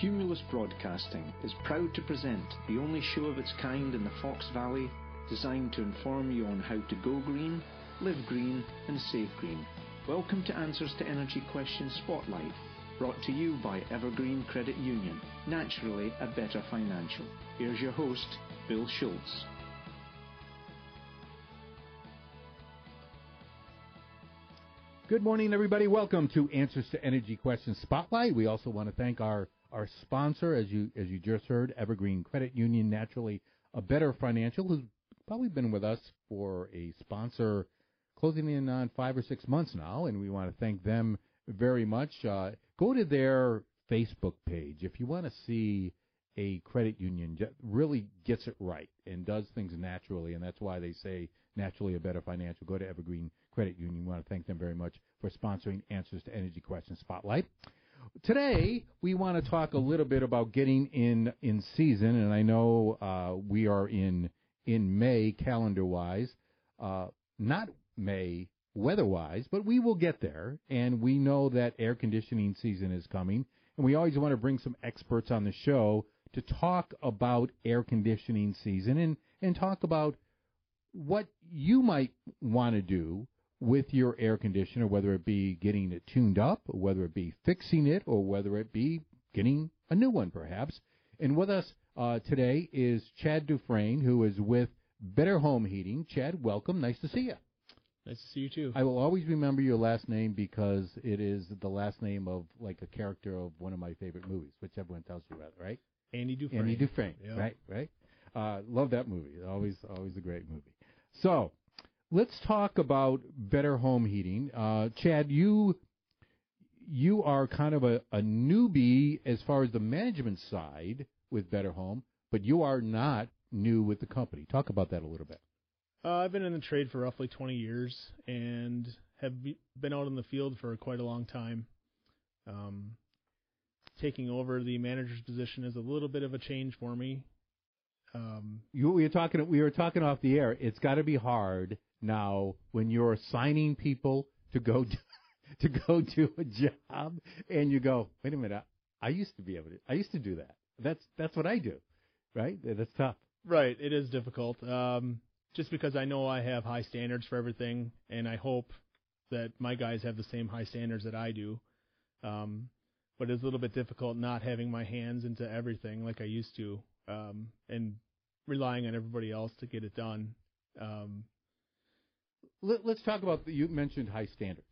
Cumulus Broadcasting is proud to present the only show of its kind in the Fox Valley designed to inform you on how to go green, live green and save green. Welcome to Answers to Energy Questions Spotlight, brought to you by Evergreen Credit Union, naturally a better financial. Here's your host, Bill Schultz. Good morning, everybody. Welcome to Answers to Energy Questions Spotlight. We also want to thank our sponsor, as you just heard, Evergreen Credit Union, naturally a better financial, who's probably been with us for a sponsor closing in on 5 or 6 months now, and we want to thank them very much. Go to their Facebook page if you want to see a credit union that really gets it right and does things naturally, and that's why they say naturally a better financial. Go to Evergreen Credit Union. We want to thank them very much for sponsoring Answers to Energy Questions Spotlight. Today, we want to talk a little bit about getting in season, and I know we are in May calendar-wise, not May weather-wise, but we will get there, and we know that air conditioning season is coming, and we always want to bring some experts on the show to talk about air conditioning season and talk about what you might want to do with your air conditioner, whether it be getting it tuned up, or whether it be fixing it, or whether it be getting a new one, perhaps. And with us today is Chad Dufresne, who is with Better Home Heating. Chad, welcome. Nice to see you. Nice to see you, too. I will always remember your last name because it is the last name of, like, a character of one of my favorite movies, which everyone tells you about, right? Andy Dufresne. Andy Dufresne, yep. Right. Love that movie. Always a great movie. So let's talk about Better Home Heating. Chad, you are kind of a newbie as far as the management side with Better Home, but you are not new with the company. Talk about that a little bit. I've been in the trade for roughly 20 years and have been out in the field for quite a long time. Taking over the manager's position is a little bit of a change for me. We were talking off the air. It's got to be hard now when you're assigning people to go do a job, and you go, wait a minute, I used to do that. That's what I do, right? That's tough. Right, it is difficult. Just because I know I have high standards for everything, and I hope that my guys have the same high standards that I do. But it's a little bit difficult not having my hands into everything like I used to, and relying on everybody else to get it done. Let's talk about, you mentioned high standards.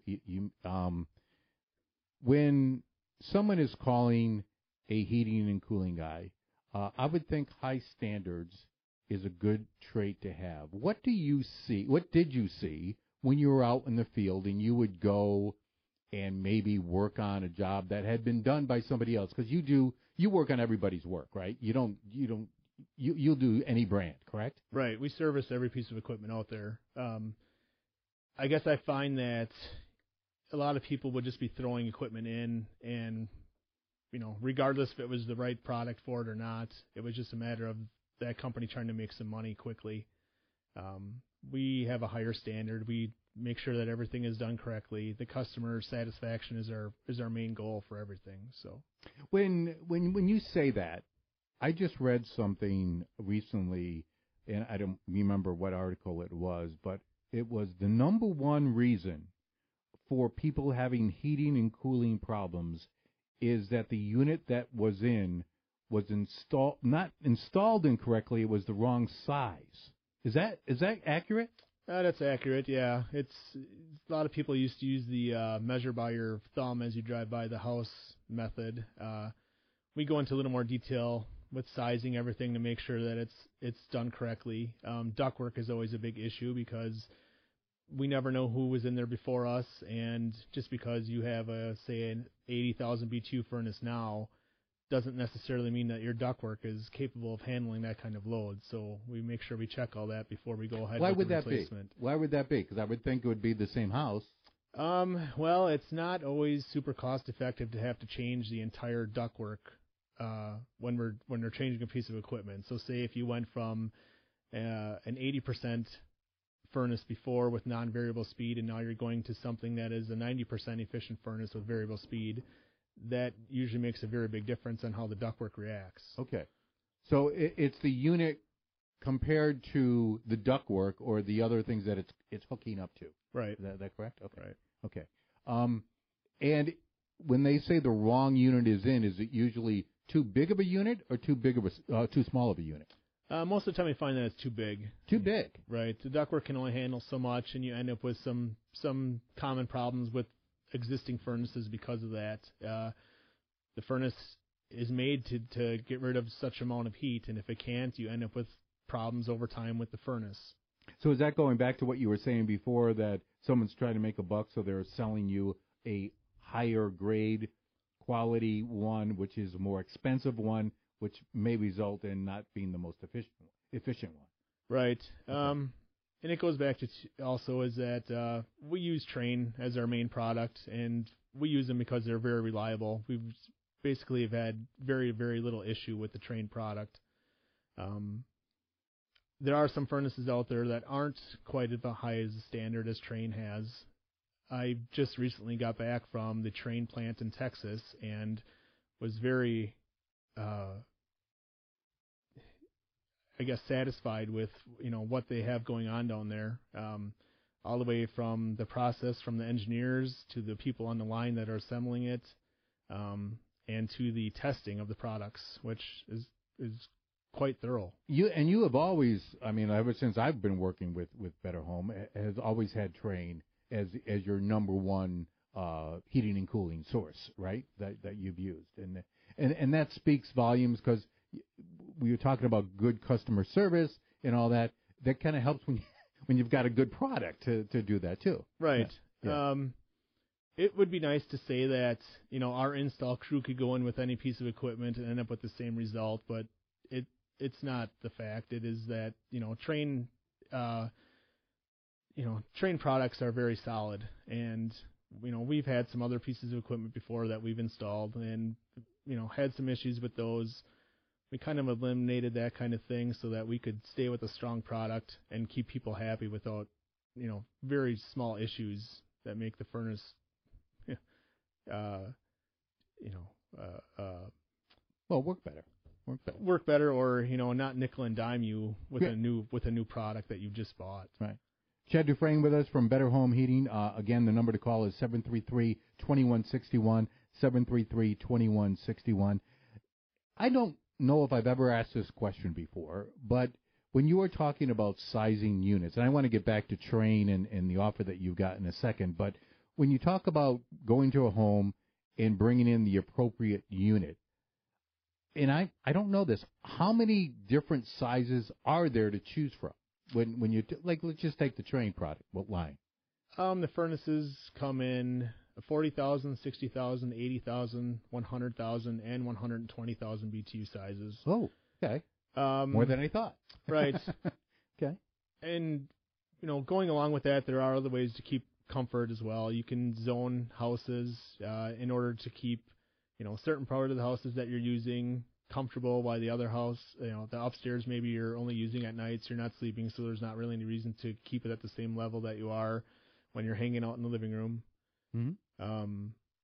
When someone is calling a heating and cooling guy, I would think high standards is a good trait to have. What did you see when you were out in the field and you would go and maybe work on a job that had been done by somebody else? Because you work on everybody's work, right? You'll do any brand, correct? Right. We service every piece of equipment out there. I guess I find that a lot of people would just be throwing equipment in, and regardless if it was the right product for it or not, it was just a matter of that company trying to make some money quickly. We have a higher standard. We make sure that everything is done correctly. The customer satisfaction is our main goal for everything. So when you say that, I just read something recently, and I don't remember what article it was, but it was the number one reason for people having heating and cooling problems is that the unit that was not installed incorrectly. It was the wrong size. Is that accurate? That's accurate, yeah. It's a lot of people used to use the measure by your thumb as you drive by the house method. We go into a little more detail with sizing everything to make sure that it's done correctly. Ductwork is always a big issue because we never know who was in there before us, and just because you have say an 80,000 BTU furnace now doesn't necessarily mean that your ductwork is capable of handling that kind of load. So we make sure we check all that before we go ahead with the replacement. Why would that be? Because I would think it would be the same house. Well, it's not always super cost effective to have to change the entire ductwork when we're changing a piece of equipment. So say if you went from an 80% furnace before with non-variable speed, and now you're going to something that is a 90% efficient furnace with variable speed, that usually makes a very big difference on how the ductwork reacts. Okay. So it's the unit compared to the ductwork or the other things that it's hooking up to. Right. Is that correct? Okay. Right. Okay. And when they say the wrong unit is in, is it usually too big of a unit or too small of a unit? Most of the time we find that it's too big. Too big. Right. The ductwork can only handle so much, and you end up with some common problems with existing furnaces because of that. The furnace is made to get rid of such amount of heat, and if it can't, you end up with problems over time with the furnace. So is that going back to what you were saying before, that someone's trying to make a buck, so they're selling you a higher grade quality one, which is a more expensive one, which may result in not being the most efficient one? Right. Okay. And it goes back to also is that we use Trane as our main product, and we use them because they're very reliable. We've basically have had very, very little issue with the Trane product. There are some furnaces out there that aren't quite as high as the standard as Trane has. I just recently got back from the Trane plant in Texas and was very, satisfied with what they have going on down there. All the way from the process, from the engineers to the people on the line that are assembling it, and to the testing of the products, which is quite thorough. You have always, ever since I've been working with Better Home, has always had Trane as your number one heating and cooling source, right? That you've used, and that speaks volumes, because we were talking about good customer service and all that. That kind of helps when you've got a good product to do that too. Right. Yeah. It would be nice to say that our install crew could go in with any piece of equipment and end up with the same result, but it's not the fact. It is that Trane Trane products are very solid, and we've had some other pieces of equipment before that we've installed and had some issues with those. We kind of eliminated that kind of thing so that we could stay with a strong product and keep people happy without very small issues that make the furnace work better, or not nickel and dime you with a new product that you just bought. Right. Chad Dufresne with us from Better Home Heating. Again, the number to call is 733-2161, 733-2161. I don't know if I've ever asked this question before, but when you were talking about sizing units, and I want to get back to Trane and the offer that you've got in a second, but when you talk about going to a home and bringing in the appropriate unit, and I don't know this, how many different sizes are there to choose from? When you let's just take the Trane product. What line? The furnaces come in 40,000, 60,000, 80,000, 100,000, and 120,000 BTU sizes. Oh, okay. More than I thought. Right. Okay. And going along with that, there are other ways to keep comfort as well. You can zone houses in order to keep certain part of the houses that you're using comfortable, while the other house, the upstairs maybe you're only using at nights, you're not sleeping, so there's not really any reason to keep it at the same level that you are when you're hanging out in the living room. Mm-hmm.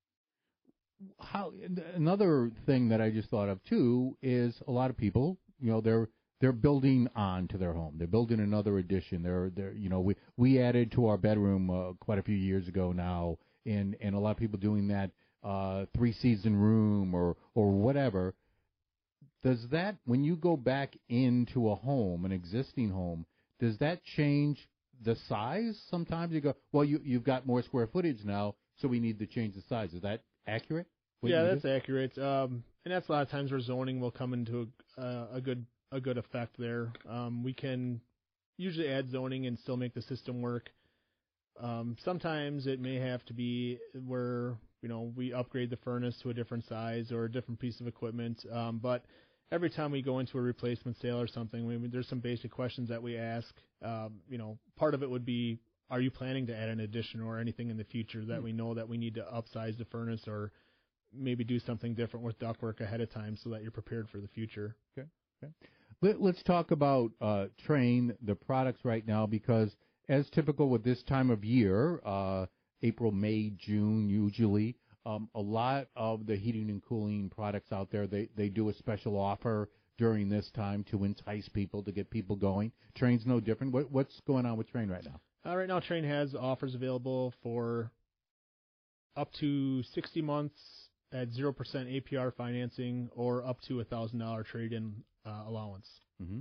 Another thing that I just thought of too is a lot of people, they're building on to their home. They're building another addition. We added to our bedroom quite a few years ago now, and a lot of people doing that 3-season room or whatever. Does that, when you go back into a home, an existing home, does that change the size? Sometimes you go, well, you've got more square footage now, so we need to change the size. Is that accurate? Yeah, that's accurate. And that's a lot of times where zoning will come into a good effect there. We can usually add zoning and still make the system work. Sometimes it may have to be where we upgrade the furnace to a different size or a different piece of equipment. But every time we go into a replacement sale or something, there's some basic questions that we ask. Part of it would be, are you planning to add an addition or anything in the future that we know that we need to upsize the furnace or maybe do something different with ductwork ahead of time so that you're prepared for the future. Okay. Let's talk about Trane, the products right now, because as typical with this time of year, April, May, June usually, A lot of the heating and cooling products out there, they do a special offer during this time to entice people, to get people going. Trane's no different. What's going on with Trane right now? Right now, Trane has offers available for up to 60 months at 0% APR financing or up to $1,000 trade-in allowance. Mm-hmm.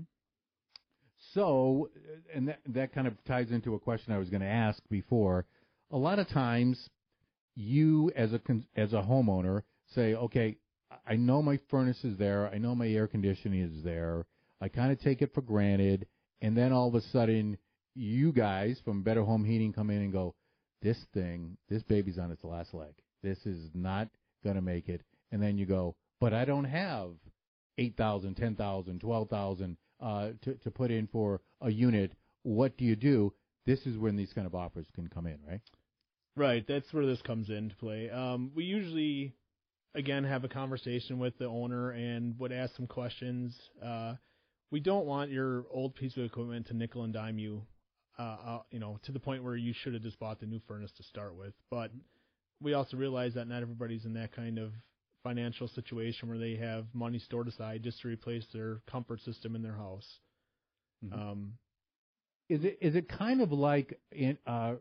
So, and that kind of ties into a question I was going to ask before. A lot of times, you as a homeowner say, okay, I know my furnace is there, I know my air conditioning is there, I kind of take it for granted, and then all of a sudden, you guys from Better Home Heating come in and go, this baby's on its last leg. This is not going to make it. And then you go, but I don't have $8,000, $10,000, $12,000 to put in for a unit. What do you do? This is when these kind of offers can come in, right? Right. That's where this comes into play. We usually, again, have a conversation with the owner and would ask some questions. We don't want your old piece of equipment to nickel and dime you, to the point where you should have just bought the new furnace to start with. But we also realize that not everybody's in that kind of financial situation where they have money stored aside just to replace their comfort system in their house. Mm-hmm. Is it kind of like in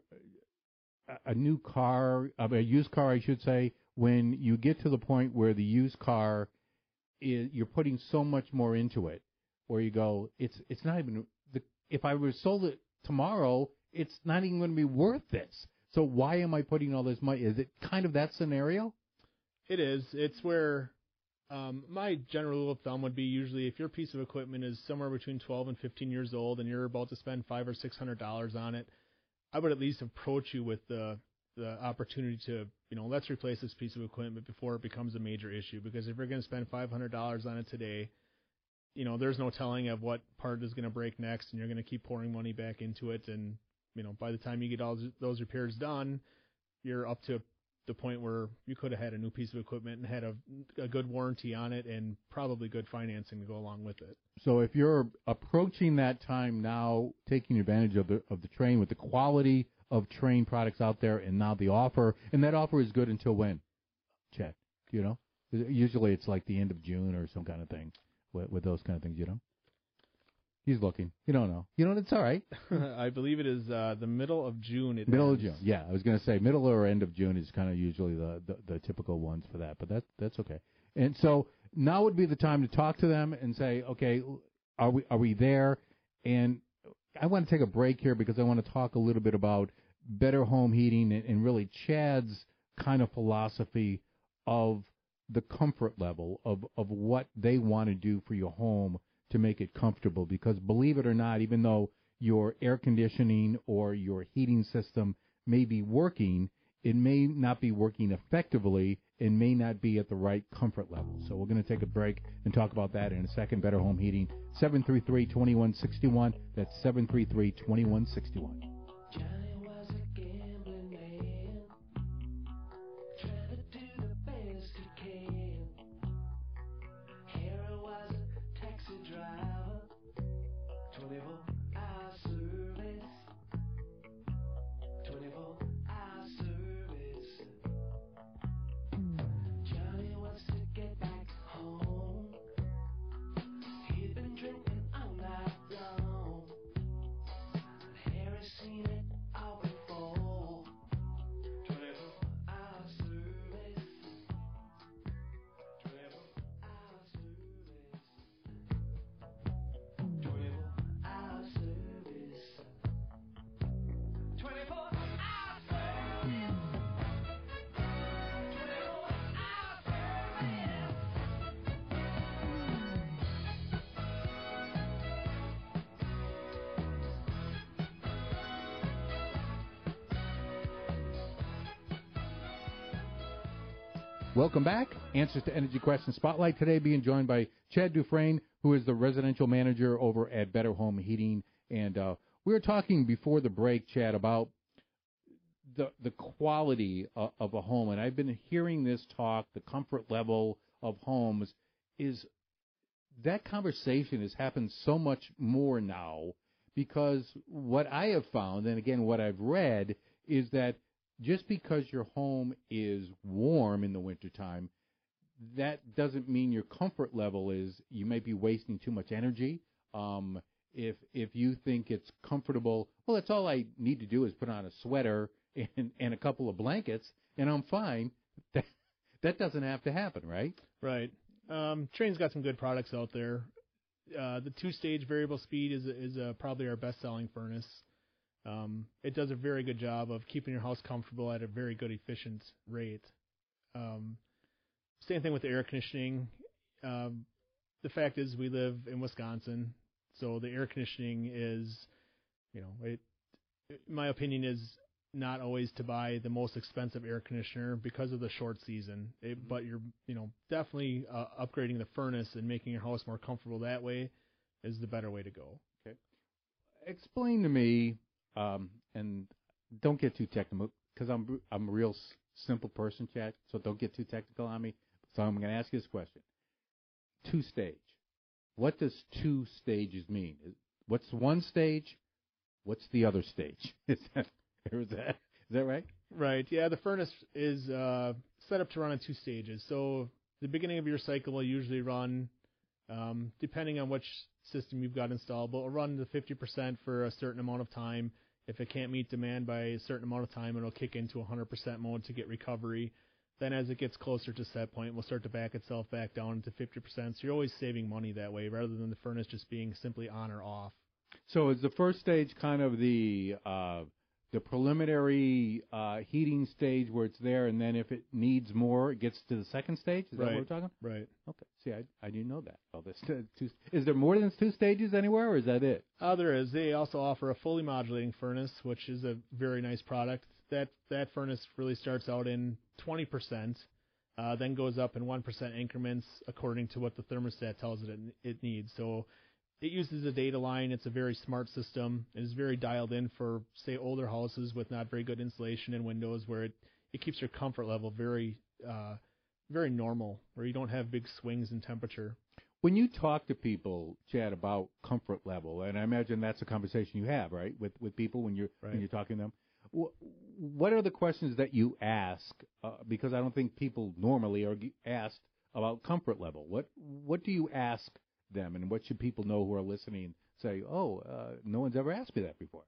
a new car, a used car, I should say, when you get to the point where the used car you're putting so much more into it, where you go, it's not even if I were sold it tomorrow, it's not even going to be worth this. So why am I putting all this money? Is it kind of that scenario? It is. It's where my general rule of thumb would be usually if your piece of equipment is somewhere between 12 and 15 years old and you're about to spend $500 or $600 on it, I would at least approach you with the opportunity to, let's replace this piece of equipment before it becomes a major issue. Because if you're going to spend $500 on it today, there's no telling of what part is going to break next, and you're going to keep pouring money back into it. And, by the time you get all those repairs done, you're up to the point where you could have had a new piece of equipment and had a good warranty on it and probably good financing to go along with it. So if you're approaching that time now, taking advantage of the Trane with the quality of Trane products out there, and now the offer, and that offer is good until when, Chad? Usually it's like the end of June or some kind of thing with those kind of things, He's looking. You don't know. It's all right. I believe it is the middle of June. Middle of June. Yeah, I was going to say middle or end of June is kind of usually the typical ones for that, but that's okay. And so now would be the time to talk to them and say, okay, are we there? And I want to take a break here because I want to talk a little bit about Better Home Heating and really Chad's kind of philosophy of the comfort level of what they want to do for your home to make it comfortable. Because believe it or not, even though your air conditioning or your heating system may be working, it may not be working effectively and may not be at the right comfort level. So we're going to take a break and talk about that in a second. Better Home Heating, 733-2161. That's 733-2161. Welcome back. Answers to Energy Questions Spotlight. Today being joined by Chad Dufresne, who is the residential manager over at Better Home Heating. And we were talking before the break, Chad, about the quality of a home. And I've been hearing this talk, the comfort level of homes, is that conversation has happened so much more now because what I have found, and again what I've read, is that just because your home is warm in the wintertime, that doesn't mean your comfort level is, you may be wasting too much energy. If you think it's comfortable, well, that's all I need to do is put on a sweater and a couple of blankets, and I'm fine. That doesn't have to happen, right? Right. Trane's got some good products out there. The 2-stage variable speed is probably our best-selling furnace. It does a very good job of keeping your house comfortable at a very good, efficient rate. Same thing with the air conditioning. The fact is we live in Wisconsin, so the air conditioning is, in my opinion, is not always to buy the most expensive air conditioner because of the short season. But you're, definitely upgrading the furnace and making your house more comfortable that way is the better way to go. Okay. Explain to me, and don't get too technical, because I'm a real simple person, Chad, so don't get too technical on me. So I'm going to ask you this question. 2-stage. What does 2 stages mean? What's one stage? What's the other stage? Is that right? Right. Yeah, the furnace is set up to run in 2 stages. So the beginning of your cycle will usually run, depending on which system you've got installed, but it'll run to 50% for a certain amount of time. If it can't meet demand by a certain amount of time, it'll kick into 100% mode to get recovery. Then as it gets closer to set point, it will start to back itself back down to 50%. So you're always saving money that way rather than the furnace just being simply on or off. So is the first stage kind of the preliminary heating stage where it's there, and then if it needs more, it gets to the second stage? Is that what we're talking? Right. Okay. See, I didn't know that. Well, is there more than 2 stages anywhere, or is that it? There is. They also offer a fully modulating furnace, which is a very nice product. That furnace really starts out in 20%, then goes up in 1% increments according to what the thermostat tells it needs. So it uses a data line. It's a very smart system. It is very dialed in for, say, older houses with not very good insulation and windows, where it keeps your comfort level very very normal, where you don't have big swings in temperature. When you talk to people, Chad, about comfort level, and I imagine that's a conversation you have, right, with people when you're talking to them, what are the questions that you ask? Because I don't think people normally are asked about comfort level. What do you ask them, and what should people know who are listening? Say, no one's ever asked me that before.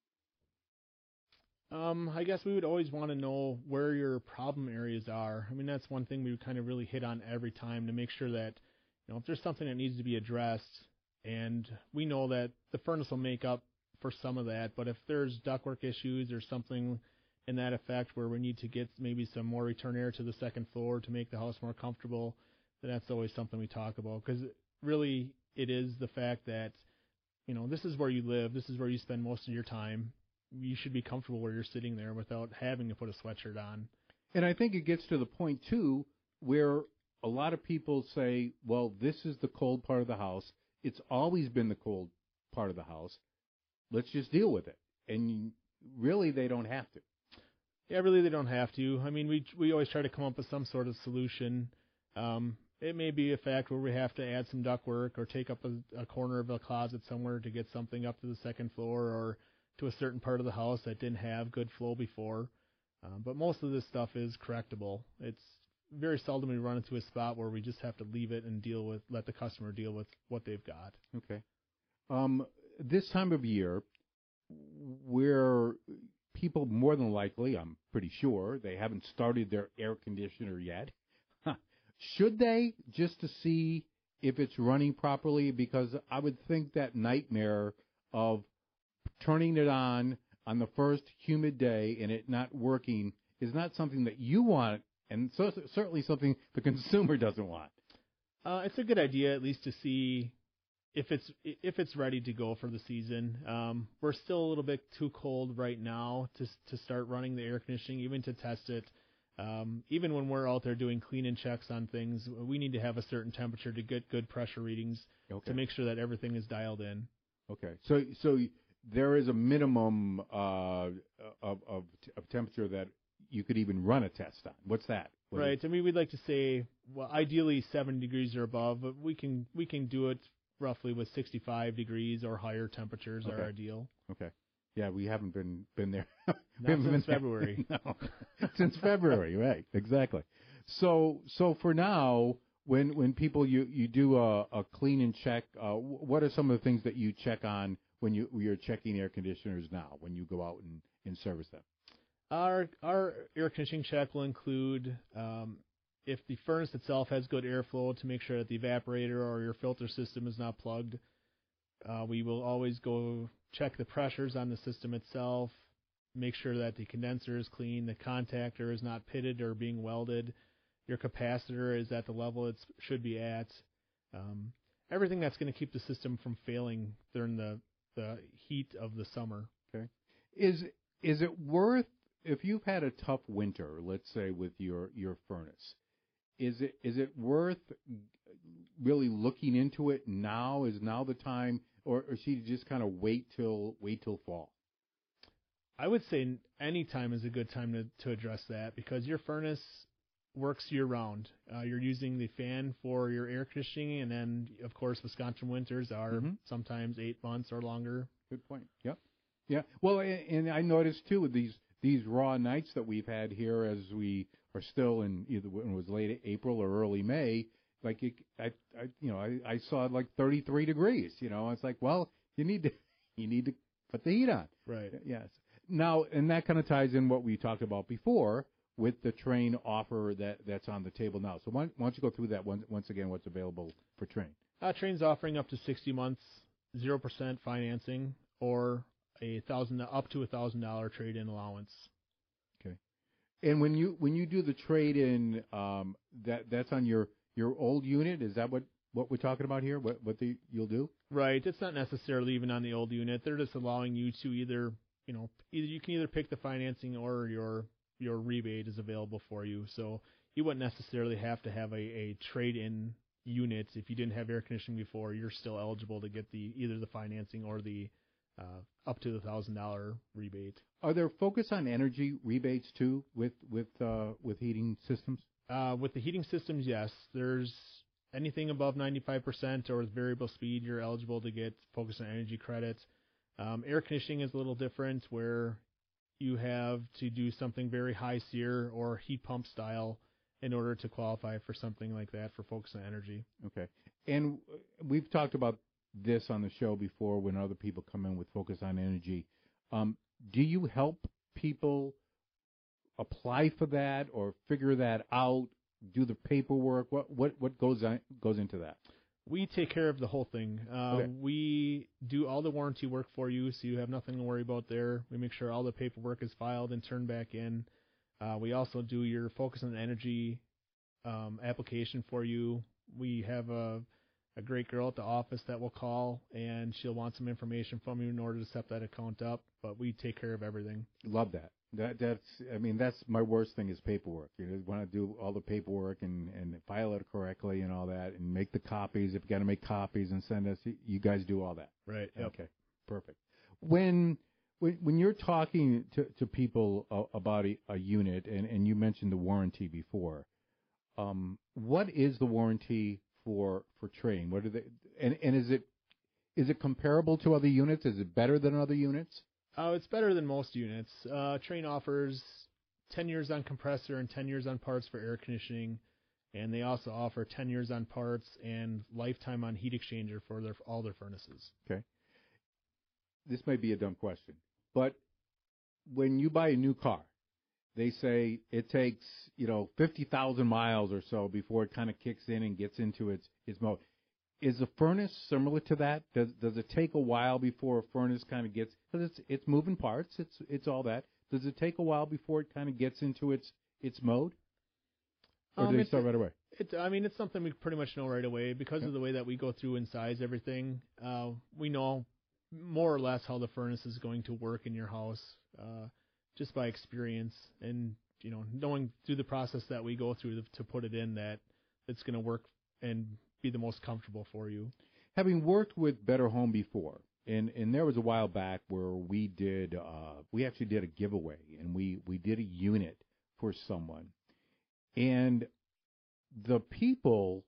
I guess we would always want to know where your problem areas are. I mean, that's one thing we would kind of really hit on every time to make sure that, if there's something that needs to be addressed, and we know that the furnace will make up for some of that, but if there's ductwork issues or something in that effect where we need to get maybe some more return air to the second floor to make the house more comfortable, then that's always something we talk about. Because really, it is the fact that, this is where you live, this is where you spend most of your time. You should be comfortable where you're sitting there without having to put a sweatshirt on. And I think it gets to the point, too, where a lot of people say, well, this is the cold part of the house. It's always been the cold part of the house. Let's just deal with it. And really, they don't have to. Yeah, really, they don't have to. I mean, we always try to come up with some sort of solution. It may be a fact where we have to add some ductwork or take up a corner of a closet somewhere to get something up to the second floor or to a certain part of the house that didn't have good flow before. But most of this stuff is correctable. It's very seldom we run into a spot where we just have to leave it and let the customer deal with what they've got. Okay. This time of year, where people more than likely, I'm pretty sure, they haven't started their air conditioner yet. Should they, just to see if it's running properly? Because I would think that nightmare of turning it on the first humid day and it not working is not something that you want, and so certainly something the consumer doesn't want. It's a good idea at least to see if it's ready to go for the season. We're still a little bit too cold right now to start running the air conditioning, even to test it. Even when we're out there doing clean-in checks on things, we need to have a certain temperature to get good pressure readings to make sure that everything is dialed in. Okay, so there is a minimum of temperature that you could even run a test on. What's that? Right. I mean, we'd like to say, well, ideally 70 degrees or above, but we can do it roughly with 65 degrees or higher temperatures are ideal. Okay. Yeah, we haven't been there. Not since February. No, since February, right? Exactly. So for now, when people you do a clean and check, what are some of the things that you check on when you're checking air conditioners now when you go out and service them? Our air conditioning check will include if the furnace itself has good airflow, to make sure that the evaporator or your filter system is not plugged. We will always go check the pressures on the system itself, make sure that the condenser is clean, the contactor is not pitted or being welded, your capacitor is at the level it should be at. Everything that's going to keep the system from failing during the heat of the summer. Okay. Is it worth, if you've had a tough winter, let's say with your furnace, is it worth really looking into it now? Is now the time, or should you just kind of wait till fall? I would say any time is a good time to address that, because your furnace works year round. You're using the fan for your air conditioning, and then of course Wisconsin winters are sometimes 8 months or longer. Good point. Yep. Yeah. Well, and I noticed too with these raw nights that we've had here, as we are still in either when it was late April or early May. Like I saw like 33 degrees. It's like, well, you need to put the heat on. Right. Yes. Now, and that kind of ties in what we talked about before with the Trane offer that's on the table now. So why don't you go through that once again? What's available for Trane? Trane's offering up to 60 months, 0% financing, or up to $1,000 trade-in allowance. Okay. And when you do the trade-in, that's on your old unit. Is that what we're talking about here? What you'll do? Right. It's not necessarily even on the old unit. They're just allowing you to either you can either pick the financing or your rebate is available for you. So you wouldn't necessarily have to have a trade-in unit. If you didn't have air conditioning before, you're still eligible to get either the financing or the up to the $1,000 rebate. Are there focus on energy rebates too with heating systems? With the heating systems, yes. There's anything above 95% or with variable speed, you're eligible to get focus on energy credits. Air conditioning is a little different, where you have to do something very high SEER or heat pump style in order to qualify for something like that for focus on energy. Okay. And we've talked about this on the show before when other people come in with focus on energy. Do you help people apply for that or figure that out, do the paperwork? What goes into that? We take care of the whole thing. Okay. We do all the warranty work for you, so you have nothing to worry about there. We make sure all the paperwork is filed and turned back in. We also do your focus on energy application for you. We have a great girl at the office that will call, and she'll want some information from you in order to set that account up, but we take care of everything. Love that. That's my worst thing is paperwork. You want to do all the paperwork and file it correctly and all that, and make the copies. If you got to make copies and send us, you guys do all that. Right. Yep. Okay. Perfect. When you're talking to people about a unit, and you mentioned the warranty before, what is the warranty for Trane? What are they? And is it comparable to other units? Is it better than other units? It's better than most units. Trane offers 10 years on compressor and 10 years on parts for air conditioning, and they also offer 10 years on parts and lifetime on heat exchanger for all their furnaces. Okay. This may be a dumb question, but when you buy a new car, they say it takes 50,000 miles or so before it kind of kicks in and gets into its mode. Is the furnace similar to that? Does it take a while before a furnace kind of gets, because it's moving parts, it's all that. Does it take a while before it kind of gets into its mode? Or do they start right away? It's something we pretty much know right away because of the way that we go through and size everything. We know more or less how the furnace is going to work in your house just by experience and knowing through the process that we go through to put it in that it's going to work and be the most comfortable for you. Having worked with Better Home before, and there was a while back where we actually did a giveaway, and we did a unit for someone. And the people,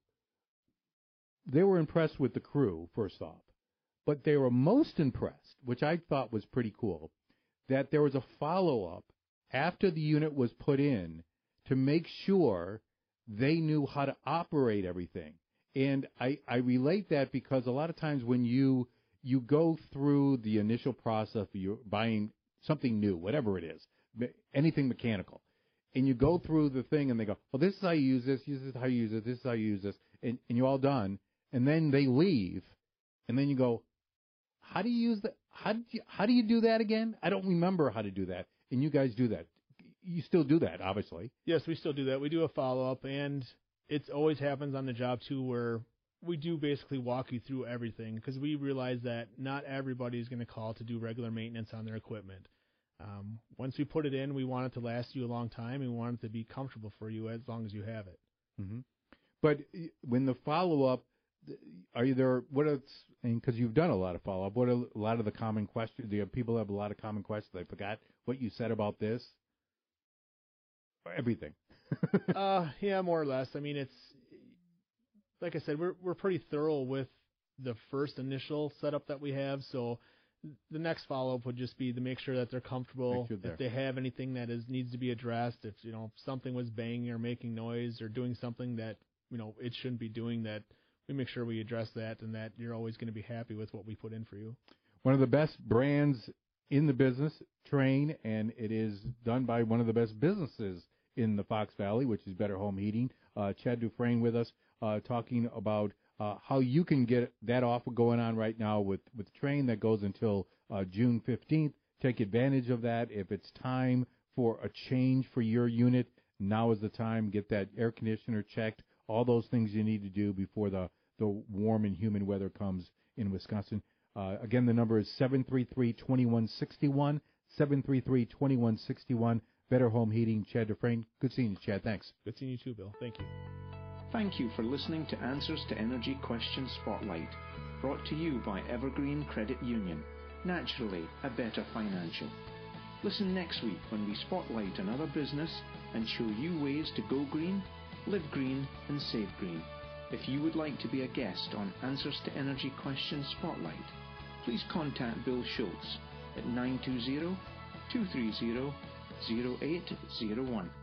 they were impressed with the crew, first off, but they were most impressed, which I thought was pretty cool. that there was a follow-up after the unit was put in to make sure they knew how to operate everything. And I relate that because a lot of times when you go through the initial process of you buying something new, whatever it is, anything mechanical, and you go through the thing and they go, well, this is how you use this is how you use it, this is how you use this, and you're all done. And then they leave, and then you go, how do you use that? How do you do that again? I don't remember how to do that. And you guys do that. You still do that, obviously. Yes, we still do that. We do a follow-up, and it always happens on the job, too, where we do basically walk you through everything because we realize that not everybody is going to call to do regular maintenance on their equipment. Once we put it in, we want it to last you a long time, and we want it to be comfortable for you as long as you have it. Mm-hmm. But when the follow-up, are you there? What else? Because you've done a lot of follow-up. What are a lot of the common questions? Do you have people have a lot of common questions? They forgot what you said about this. Everything. Yeah, more or less. I mean, it's like I said, we're pretty thorough with the first initial setup that we have. So the next follow-up would just be to make sure that they're comfortable. If they have anything that needs to be addressed, if something was banging or making noise or doing something that it shouldn't be doing, that we make sure we address that, and that you're always going to be happy with what we put in for you. One of the best brands in the business, Trane, and it is done by one of the best businesses in the Fox Valley, which is Better Home Heating. Chad Dufresne with us talking about how you can get that offer going on right now with Trane that goes until June 15th. Take advantage of that. If it's time for a change for your unit, now is the time. Get that air conditioner checked, all those things you need to do before the warm and humid weather comes in Wisconsin. Again, the number is 733-2161, 733-2161. Better Home Heating, Chad Dufresne. Good seeing you, Chad. Thanks. Good seeing you too, Bill. Thank you. Thank you for listening to Answers to Energy Question Spotlight, brought to you by Evergreen Credit Union. Naturally, a better financial. Listen next week when we spotlight another business and show you ways to go green, live green, and save green. If you would like to be a guest on Answers to Energy Question Spotlight, please contact Bill Schultz at 920-230-0801.